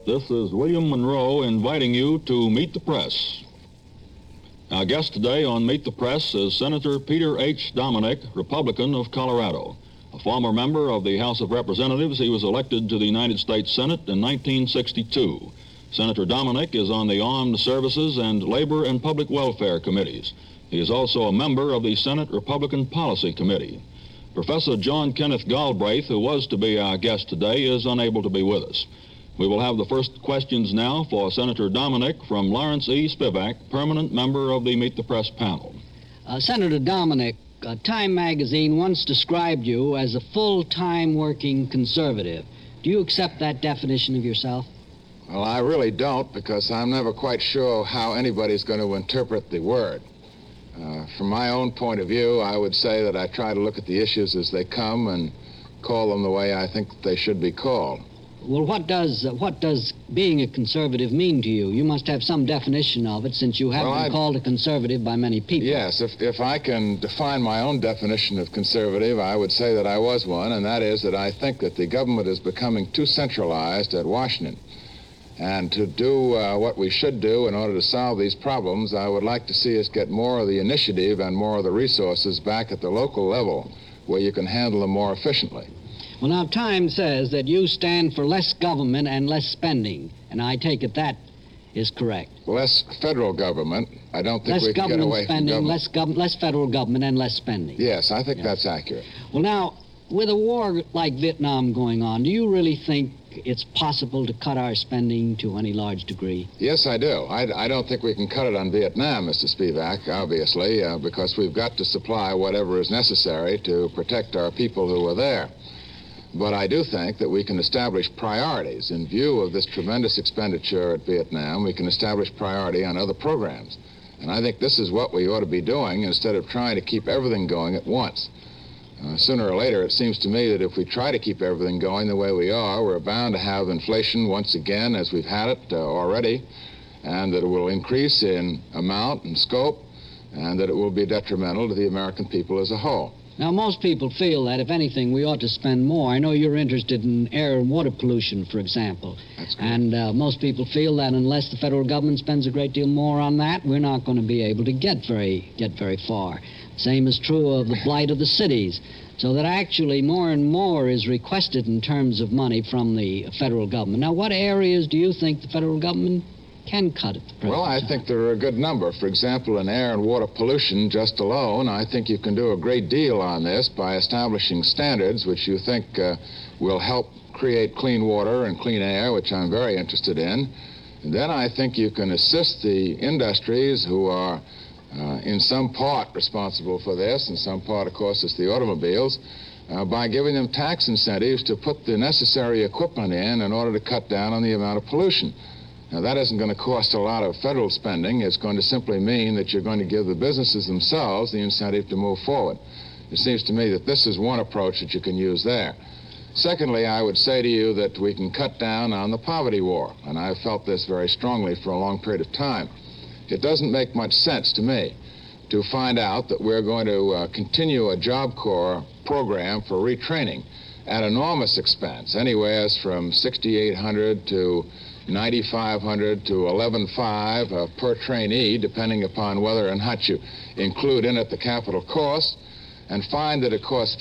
This is William Monroe inviting you to Meet the Press. Our guest today on Meet the Press is Senator Peter H. Dominick, Republican of Colorado. A former member of the House of Representatives, he was elected to the United States Senate in 1962. Senator Dominick is on the Armed Services and Labor and Public Welfare Committees. He is also a member of the Senate Republican Policy Committee. Professor John Kenneth Galbraith, who was to be our guest today, is unable to be with us. We will have the first questions now for Senator Dominick from Lawrence E. Spivak, permanent member of the Meet the Press panel. Senator Dominick, Time magazine once described you as a full-time working conservative. Do you accept that definition of yourself? Well, I really don't, because I'm never quite sure how anybody's going to interpret the word. From my own point of view, I would say that I try to look at the issues as they come and call them the way I think they should be called. Well, what does being a conservative mean to you? You must have some definition of it, since you have been called a conservative by many people. Yes, if I can define my own definition of conservative, I would say that I was one, and that is that I think that the government is becoming too centralized at Washington. And to do what we should do in order to solve these problems, I would like to see us get more of the initiative and more of the resources back at the local level, where you can handle them more efficiently. Well, now, Time says that you stand for less government and less spending, and I take it that is correct. Less federal government. I don't think we can get away from government. Less federal government and less spending. Yes, I think that's accurate. Well, now, with a war like Vietnam going on, do you really think it's possible to cut our spending to any large degree? Yes, I do. I don't think we can cut it on Vietnam, Mr. Spivak, obviously, because we've got to supply whatever is necessary to protect our people who are there. But I do think that we can establish priorities. In view of this tremendous expenditure at Vietnam, we can establish priority on other programs. And I think this is what we ought to be doing instead of trying to keep everything going at once. Sooner or later, it seems to me that if we try to keep everything going the way we are, we're bound to have inflation once again, as we've had it already, and that it will increase in amount and scope, and that it will be detrimental to the American people as a whole. Now, most people feel that, if anything, we ought to spend more. I know you're interested in air and water pollution, for example. That's good. And most people feel that unless the federal government spends a great deal more on that, we're not going to be able to get very far. Same is true of the blight of the cities. So that actually more and more is requested in terms of money from the federal government. Now, what areas do you think the federal government can cut at the present Well, I time? think there are a good number. For example, in air and water pollution just alone, I think you can do a great deal on this by establishing standards which you think will help create clean water and clean air, which I'm very interested in. And then I think you can assist the industries who are in some part responsible for this, in some part, of course, it's the automobiles, by giving them tax incentives to put the necessary equipment in order to cut down on the amount of pollution. Now, that isn't going to cost a lot of federal spending. It's going to simply mean that you're going to give the businesses themselves the incentive to move forward. It seems to me that this is one approach that you can use there. Secondly, I would say to you that we can cut down on the poverty war, and I've felt this very strongly for a long period of time. It doesn't make much sense to me to find out that we're going to continue a Job Corps program for retraining at enormous expense, anywhere from $6,800 to $9,500 to $11,500 per trainee, depending upon whether or not you include in it the capital cost, and find that it costs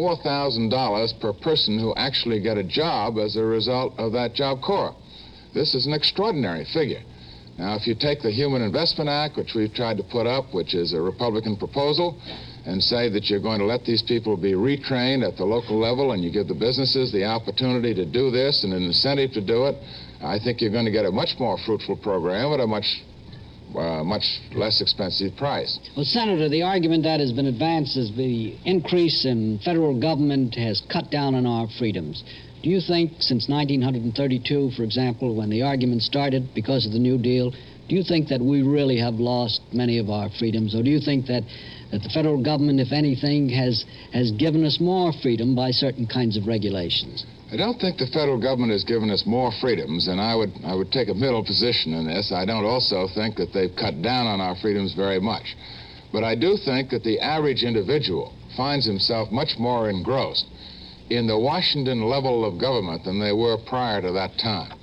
$54,000 per person who actually get a job as a result of that Job Corps. This is an extraordinary figure. Now, if you take the Human Investment Act, which we've tried to put up, which is a Republican proposal, and say that you're going to let these people be retrained at the local level, and you give the businesses the opportunity to do this and an incentive to do it, I think you're going to get a much more fruitful program at a much less expensive price. Well, Senator, the argument that has been advanced is the increase in federal government has cut down on our freedoms. Do you think since 1932, for example, when the argument started because of the New Deal, do you think that we really have lost many of our freedoms? Or do you think that the federal government, if anything, has given us more freedom by certain kinds of regulations? I don't think the federal government has given us more freedoms, and I would take a middle position in this. I don't also think that they've cut down on our freedoms very much. But I do think that the average individual finds himself much more engrossed in the Washington level of government than they were prior to that time.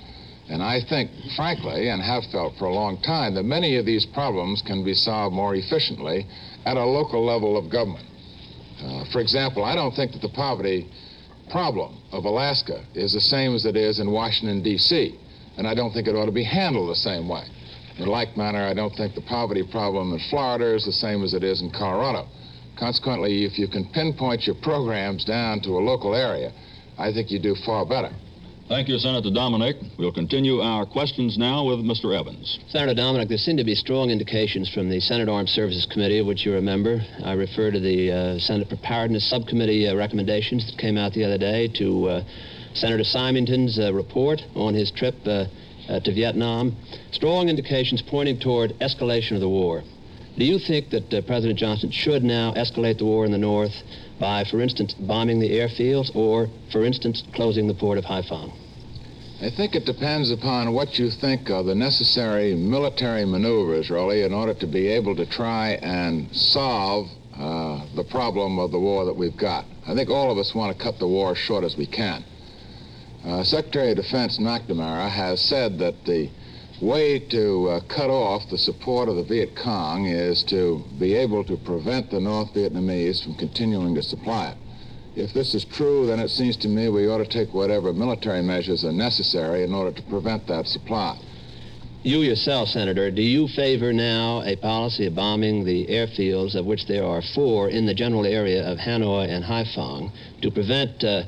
And I think, frankly, and have felt for a long time, that many of these problems can be solved more efficiently at a local level of government. For example, I don't think that the poverty problem of Alaska is the same as it is in Washington, D.C., and I don't think it ought to be handled the same way. In like manner, I don't think the poverty problem in Florida is the same as it is in Colorado. Consequently, if you can pinpoint your programs down to a local area, I think you do far better. Thank you, Senator Dominic. We'll continue our questions now with Mr. Evans. Senator Dominic, there seem to be strong indications from the Senate Armed Services Committee, of which you're a member. I refer to the Senate Preparedness Subcommittee recommendations that came out the other day, to Senator Symington's report on his trip to Vietnam. Strong indications pointing toward escalation of the war. Do you think that President Johnson should now escalate the war in the North by, for instance, bombing the airfields or, for instance, closing the port of Haiphong? I think it depends upon what you think are the necessary military maneuvers, really, in order to be able to try and solve the problem of the war that we've got. I think all of us want to cut the war as short as we can. Secretary of Defense McNamara has said that the way to cut off the support of the Viet Cong is to be able to prevent the North Vietnamese from continuing to supply it. If this is true, then it seems to me we ought to take whatever military measures are necessary in order to prevent that supply. You yourself, Senator, do you favor now a policy of bombing the airfields, of which there are 4 in the general area of Hanoi and Haiphong, to prevent the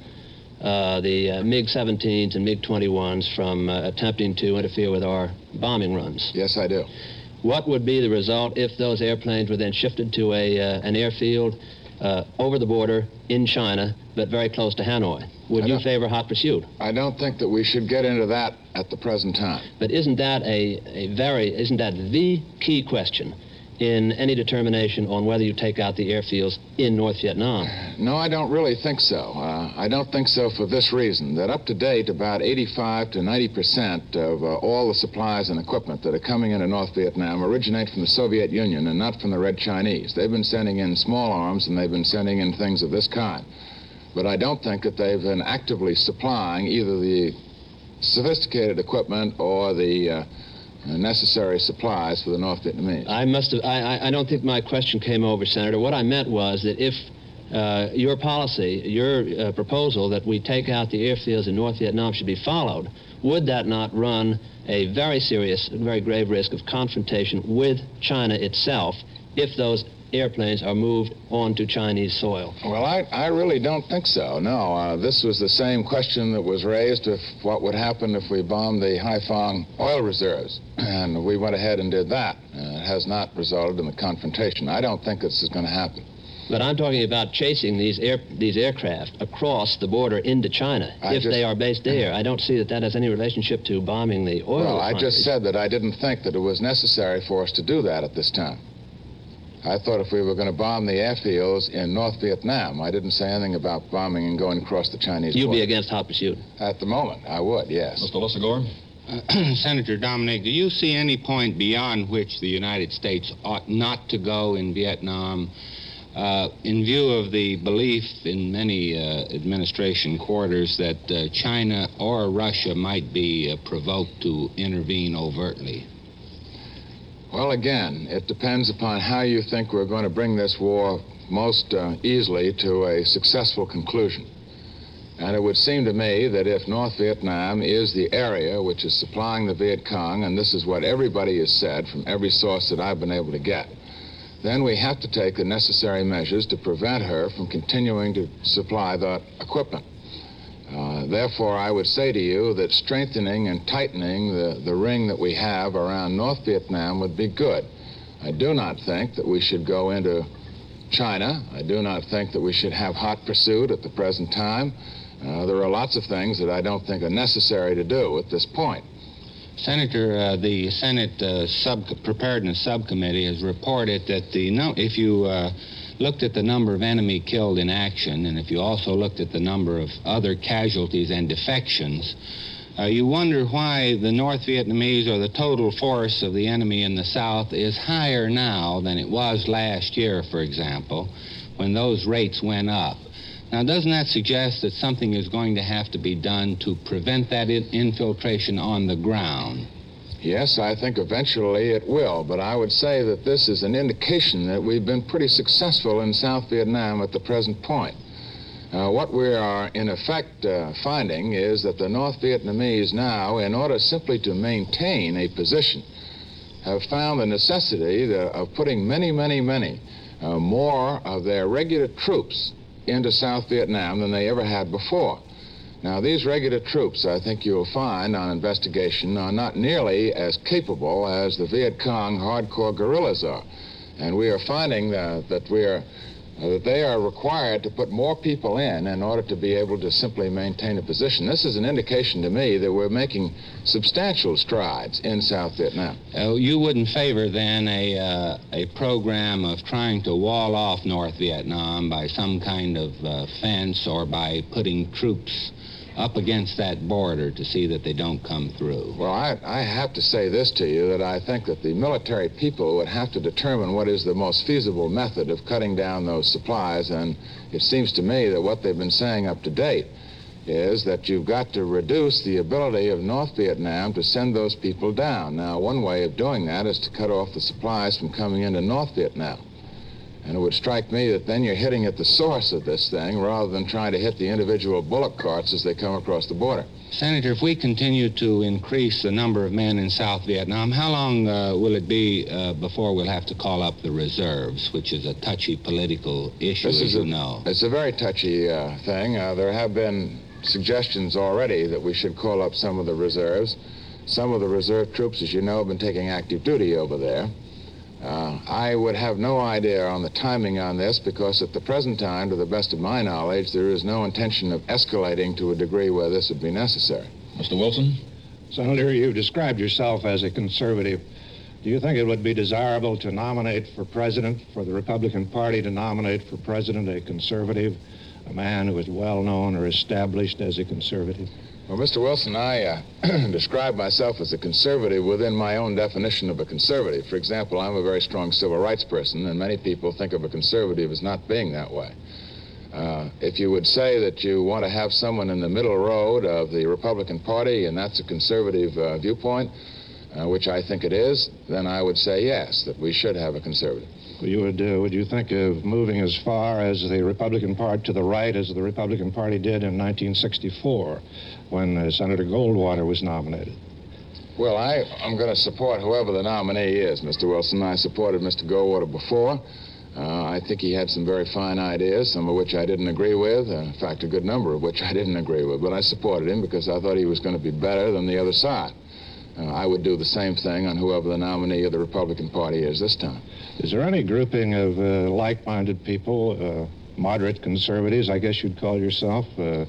MiG-17s and MiG-21s from attempting to interfere with our bombing runs? Yes, I do. What would be the result if those airplanes were then shifted to an airfield over the border in China, but very close to Hanoi? Would you favor hot pursuit? I don't think that we should get into that at the present time. But isn't that isn't that the key question in any determination on whether you take out the airfields in North Vietnam? No, I don't really think so. I don't think so for this reason, that up to date, about 85 to 90% of all the supplies and equipment that are coming into North Vietnam originate from the Soviet Union and not from the Red Chinese. They've been sending in small arms and they've been sending in things of this kind. But I don't think that they've been actively supplying either the sophisticated equipment or the necessary supplies for the North Vietnamese. I don't think my question came over, Senator. What I meant was that if your policy, your proposal that we take out the airfields in North Vietnam should be followed, would that not run a very serious, very grave risk of confrontation with China itself if those airplanes are moved onto Chinese soil? Well, I really don't think so, no. This was the same question that was raised of what would happen if we bombed the Haiphong oil reserves. And we went ahead and did that. It has not resulted in the confrontation. I don't think this is going to happen. But I'm talking about chasing these aircraft across the border into China if they are based there. I don't see that that has any relationship to bombing the oil Well, I refineries. just said that I didn't think that it was necessary for us to do that at this time. I thought if we were going to bomb the airfields in North Vietnam, I didn't say anything about bombing and going across the Chinese border. You'd be against hot pursuit? At the moment, I would, yes. Mr. Lissagore? Senator Dominic, do you see any point beyond which the United States ought not to go in Vietnam in view of the belief in many administration quarters that China or Russia might be provoked to intervene overtly? Well, again, it depends upon how you think we're going to bring this war most easily to a successful conclusion. And it would seem to me that if North Vietnam is the area which is supplying the Viet Cong, and this is what everybody has said from every source that I've been able to get, then we have to take the necessary measures to prevent her from continuing to supply that equipment. Therefore, I would say to you that strengthening and tightening the ring that we have around North Vietnam would be good. I do not think that we should go into China. I do not think that we should have hot pursuit at the present time. There are lots of things that I don't think are necessary to do at this point. Senator, the Senate Preparedness Subcommittee has reported that if you looked at the number of enemy killed in action, and if you also looked at the number of other casualties and defections, you wonder why the North Vietnamese, or the total force of the enemy in the South, is higher now than it was last year, for example, when those rates went up. Now, doesn't that suggest that something is going to have to be done to prevent that infiltration on the ground? Yes, I think eventually it will, but I would say that this is an indication that we've been pretty successful in South Vietnam at the present point. What we are, in effect, finding is that the North Vietnamese now, in order simply to maintain a position, have found the necessity of putting many more of their regular troops into South Vietnam than they ever had before. Now, these regular troops, I think you'll find on investigation, are not nearly as capable as the Viet Cong hardcore guerrillas are. And we are finding that they are required to put more people in order to be able to simply maintain a position. This is an indication to me that we're making substantial strides in South Vietnam. You wouldn't favor, then, a program of trying to wall off North Vietnam by some kind of fence or by putting troops up against that border to see that they don't come through? Well, I have to say this to you, that I think that the military people would have to determine what is the most feasible method of cutting down those supplies, and it seems to me that what they've been saying up to date is that you've got to reduce the ability of North Vietnam to send those people down. Now, one way of doing that is to cut off the supplies from coming into North Vietnam. And it would strike me that then you're hitting at the source of this thing rather than trying to hit the individual bullock carts as they come across the border. Senator, if we continue to increase the number of men in South Vietnam, how long will it be before we'll have to call up the reserves, which is a touchy political issue, as you know? It's a very touchy thing. There have been suggestions already that we should call up some of the reserves. Some of the reserve troops, as you know, have been taking active duty over there. I would have no idea on the timing on this because at the present time, to the best of my knowledge, there is no intention of escalating to a degree where this would be necessary. Mr. Wilson? Senator, you've described yourself as a conservative. Do you think it would be desirable to nominate for president, for the Republican Party to nominate for president a conservative, a man who is well known or established as a conservative? Well, Mr. Wilson, I describe myself as a conservative within my own definition of a conservative. For example, I'm a very strong civil rights person, and many people think of a conservative as not being that way. If you would say that you want to have someone in the middle road of the Republican Party, and that's a conservative viewpoint, which I think it is, then I would say yes, that we should have a conservative. Would you think of moving as far as the Republican Party to the right as the Republican Party did in 1964 when Senator Goldwater was nominated? Well, I'm going to support whoever the nominee is, Mr. Wilson. I supported Mr. Goldwater before. I think he had some very fine ideas, some of which I didn't agree with. In fact, a good number of which I didn't agree with. But I supported him because I thought he was going to be better than the other side. I would do the same thing on whoever the nominee of the Republican Party is this time. Is there any grouping of like-minded people, moderate conservatives, I guess you'd call yourself,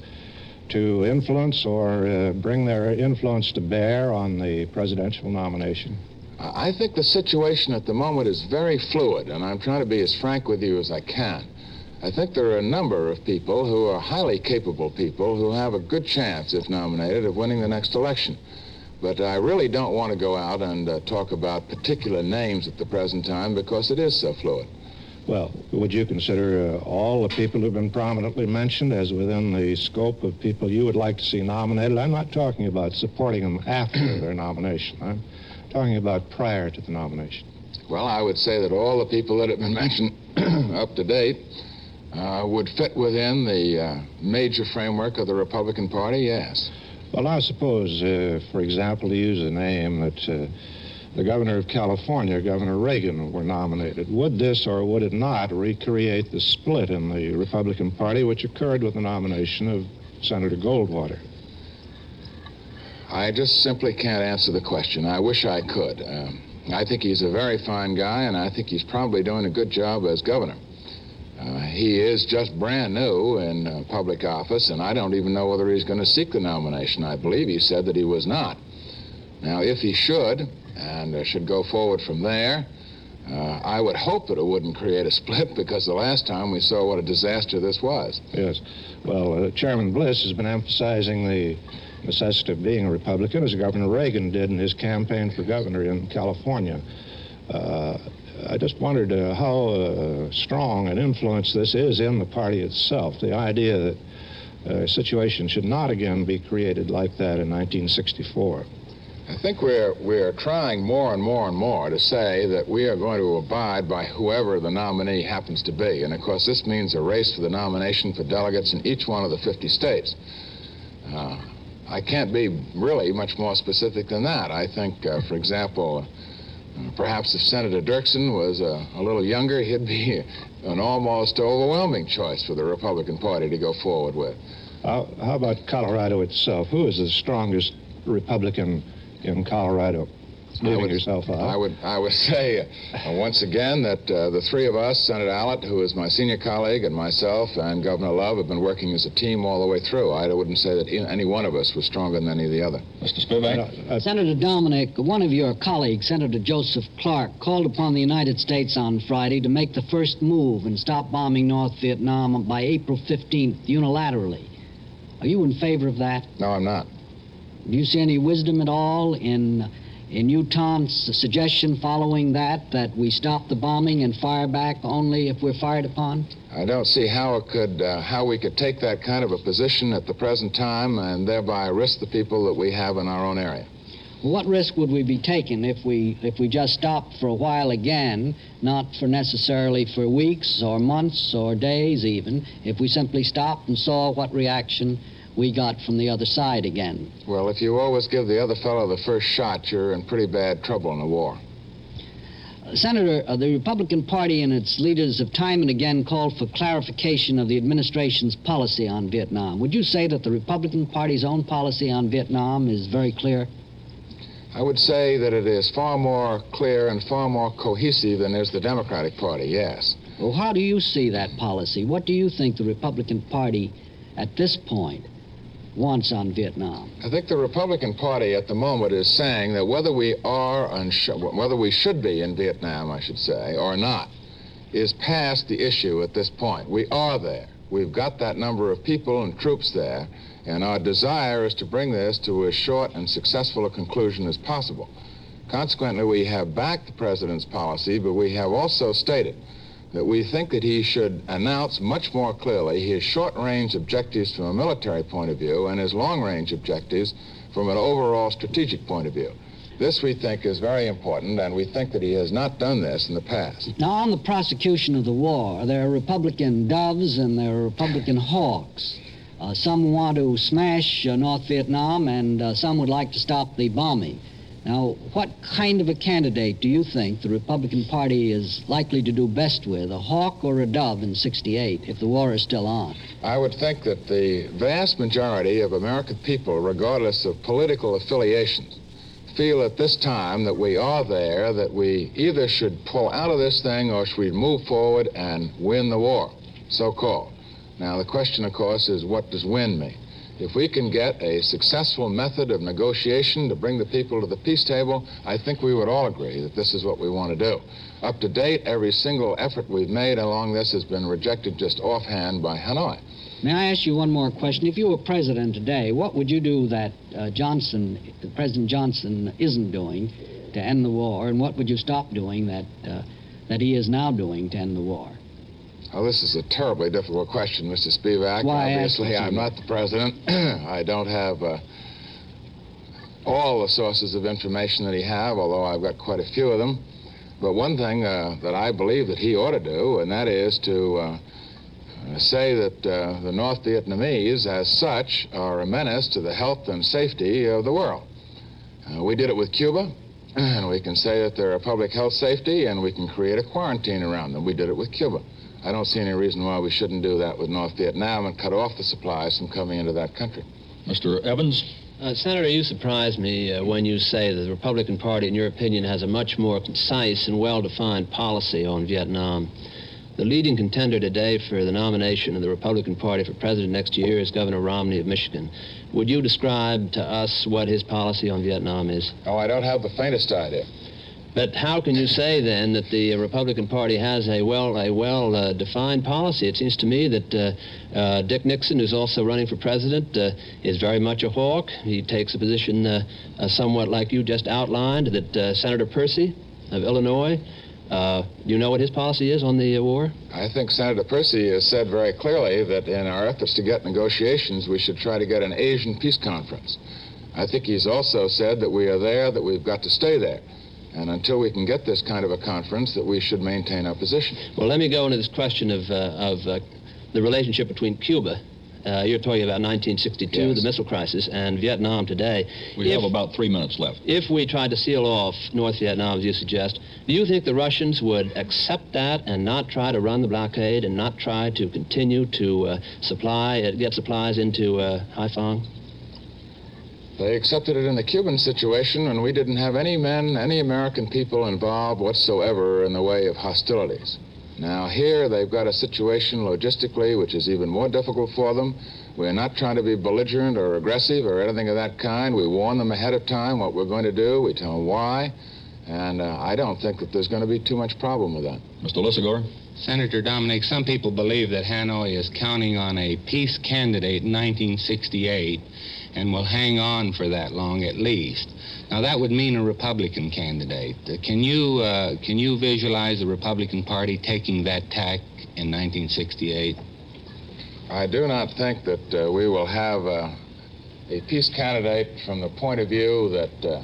to influence or bring their influence to bear on the presidential nomination? I think the situation at the moment is very fluid, and I'm trying to be as frank with you as I can. I think there are a number of people who are highly capable people who have a good chance, if nominated, of winning the next election. But I really don't want to go out and talk about particular names at the present time because it is so fluid. Well, would you consider all the people who've been prominently mentioned as within the scope of people you would like to see nominated? I'm not talking about supporting them after their nomination. I'm talking about prior to the nomination. Well, I would say that all the people that have been mentioned up to date would fit within the major framework of the Republican Party, yes. Well, now suppose, for example, to use a name that the governor of California, Governor Reagan, were nominated. Would this or would it not recreate the split in the Republican Party which occurred with the nomination of Senator Goldwater? I just simply can't answer the question. I wish I could. I think he's a very fine guy, and I think he's probably doing a good job as governor. He is just brand new in public office, and I don't even know whether he's going to seek the nomination. I believe he said that he was not. Now, if he should, and should go forward from there, I would hope that it wouldn't create a split, because the last time we saw what a disaster this was. Yes. Well, Chairman Bliss has been emphasizing the necessity of being a Republican, as Governor Reagan did in his campaign for governor in California. I just wondered how strong an influence this is in the party itself, the idea that a situation should not again be created like that in 1964. I think we're trying more and more and more to say that we are going to abide by whoever the nominee happens to be. And, of course, this means a race for the nomination for delegates in each one of the 50 states. I can't be really much more specific than that. I think, for example, perhaps if Senator Dirksen was a little younger, he'd be an almost overwhelming choice for the Republican Party to go forward with. How about Colorado itself? Who is the strongest Republican in Colorado? Leaving yourself out. I would say once again that the three of us, Senator Allott, who is my senior colleague, and myself and Governor Love have been working as a team all the way through. I wouldn't say that any one of us was stronger than any of the other. Mr. Spivak? Senator Dominic, one of your colleagues, Senator Joseph Clark, called upon the United States on Friday to make the first move and stop bombing North Vietnam by April 15th unilaterally. Are you in favor of that? No, I'm not. Do you see any wisdom at all in Uton's suggestion following that we stop the bombing and fire back only if we're fired upon? I don't see how we could take that kind of a position at the present time and thereby risk the people that we have in our own area. Well, what risk would we be taking if we just stopped for a while again, not for necessarily for weeks or months or days even, if we simply stopped and saw what reaction we got from the other side again? Well, if you always give the other fellow the first shot, you're in pretty bad trouble in a war. Senator, the Republican Party and its leaders have time and again called for clarification of the administration's policy on Vietnam. Would you say that the Republican Party's own policy on Vietnam is very clear? I would say that it is far more clear and far more cohesive than is the Democratic Party, yes. Well, how do you see that policy? What do you think the Republican Party at this point wants on Vietnam? I think the Republican Party at the moment is saying that whether we should be in Vietnam, I should say, or not, is past the issue at this point. We are there. We've got that number of people and troops there, and our desire is to bring this to as short and successful a conclusion as possible. Consequently, we have backed the President's policy, but we have also stated that we think that he should announce much more clearly his short-range objectives from a military point of view and his long-range objectives from an overall strategic point of view. This, we think, is very important, and we think that he has not done this in the past. Now, on the prosecution of the war, there are Republican doves and there are Republican hawks. Some want to smash North Vietnam, and some would like to stop the bombing. Now, what kind of a candidate do you think the Republican Party is likely to do best with, a hawk or a dove in '68, if the war is still on? I would think that the vast majority of American people, regardless of political affiliations, feel at this time that we are there, that we either should pull out of this thing or should we move forward and win the war, so-called. Now, the question, of course, is what does win mean? If we can get a successful method of negotiation to bring the people to the peace table, I think we would all agree that this is what we want to do. Up to date, every single effort we've made along this has been rejected just offhand by Hanoi. May I ask you one more question? If you were president today, what would you do that President Johnson isn't doing to end the war, and what would you stop doing that he is now doing to end the war? Oh, this is a terribly difficult question, Mr. Spivak. Why, obviously, I'm not the president. I don't have all the sources of information that he have, although I've got quite a few of them. But one thing that I believe that he ought to do, and that is to say that the North Vietnamese, as such, are a menace to the health and safety of the world. We did it with Cuba, and we can say that they're a public health safety, and we can create a quarantine around them. We did it with Cuba. I don't see any reason why we shouldn't do that with North Vietnam and cut off the supplies from coming into that country. Mr. Evans? Senator, you surprise me when you say that the Republican Party, in your opinion, has a much more concise and well-defined policy on Vietnam. The leading contender today for the nomination of the Republican Party for president next year is Governor Romney of Michigan. Would you describe to us what his policy on Vietnam is? Oh, I don't have the faintest idea. But how can you say, then, that the Republican Party has a well-defined policy? It seems to me that Dick Nixon, who's also running for president, is very much a hawk. He takes a position somewhat like you just outlined, that Senator Percy of Illinois Do you know what his policy is on the war? I think Senator Percy has said very clearly that in our efforts to get negotiations, we should try to get an Asian peace conference. I think he's also said that we are there, that we've got to stay there. And until we can get this kind of a conference, that we should maintain our position. Well, let me go into this question of the relationship between Cuba. You're talking about 1962, yes, the missile crisis, and Vietnam today. We have about 3 minutes left. If we tried to seal off North Vietnam, as you suggest, do you think the Russians would accept that and not try to run the blockade and not try to continue to get supplies into Haiphong? They accepted it in the Cuban situation, and we didn't have any men, any American people involved whatsoever in the way of hostilities. Now here they've got a situation logistically which is even more difficult for them. We're not trying to be belligerent or aggressive or anything of that kind. We warn them ahead of time what we're going to do. We tell them why. And I don't think that there's going to be too much problem with that. Mr. Lisagor? Senator Dominic, some people believe that Hanoi is counting on a peace candidate in 1968 and will hang on for that long at least. Now, that would mean a Republican candidate. Can you visualize the Republican Party taking that tack in 1968? I do not think that we will have a peace candidate from the point of view that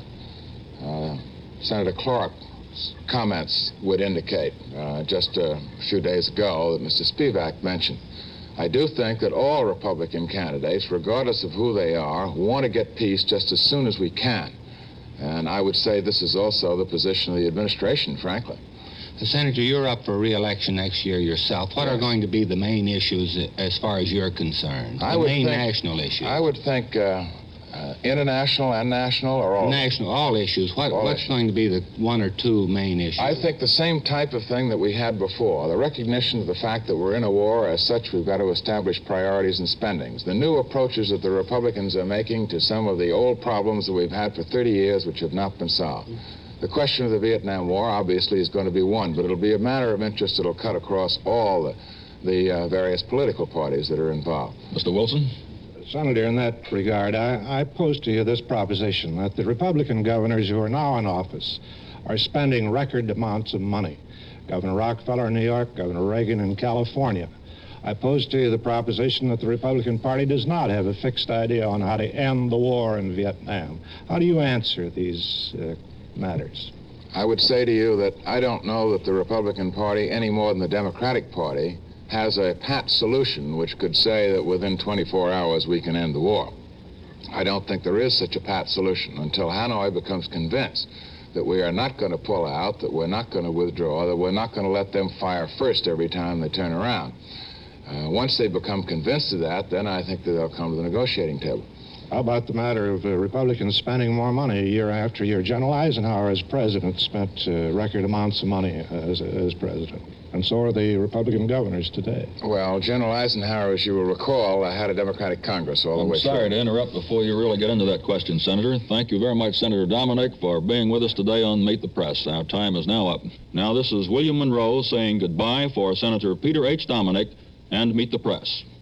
Senator Clark's comments would indicate just a few days ago that Mr. Spivak mentioned. I do think that all Republican candidates, regardless of who they are, want to get peace just as soon as we can. And I would say this is also the position of the administration, frankly. Senator, you're up for re-election next year yourself. What are going to be the main issues as far as you're concerned? The main national issues? I would think international and national or all? National, all issues. What's going to be the one or two main issues? I think the same type of thing that we had before. The recognition of the fact that we're in a war. As such, we've got to establish priorities and spendings. The new approaches that the Republicans are making to some of the old problems that we've had for 30 years which have not been solved. The question of the Vietnam War, obviously, is going to be one, but it'll be a matter of interest that'll cut across all the various political parties that are involved. Mr. Wilson? Senator, in that regard, I pose to you this proposition, that the Republican governors who are now in office are spending record amounts of money. Governor Rockefeller in New York, Governor Reagan in California. I pose to you the proposition that the Republican Party does not have a fixed idea on how to end the war in Vietnam. How do you answer these matters? I would say to you that I don't know that the Republican Party, any more than the Democratic Party, has a pat solution which could say that within 24 hours we can end the war. I don't think there is such a pat solution until Hanoi becomes convinced that we are not going to pull out, that we're not going to withdraw, that we're not going to let them fire first every time they turn around. Once they become convinced of that, then I think that they'll come to the negotiating table. How about the matter of Republicans spending more money year after year? General Eisenhower, as president, spent record amounts of money as president. And so are the Republican governors today. Well, General Eisenhower, as you will recall, had a Democratic Congress all the way through. I'm sorry to interrupt before you really get into that question, Senator. Thank you very much, Senator Dominic, for being with us today on Meet the Press. Our time is now up. Now, this is William Monroe saying goodbye for Senator Peter H. Dominic and Meet the Press.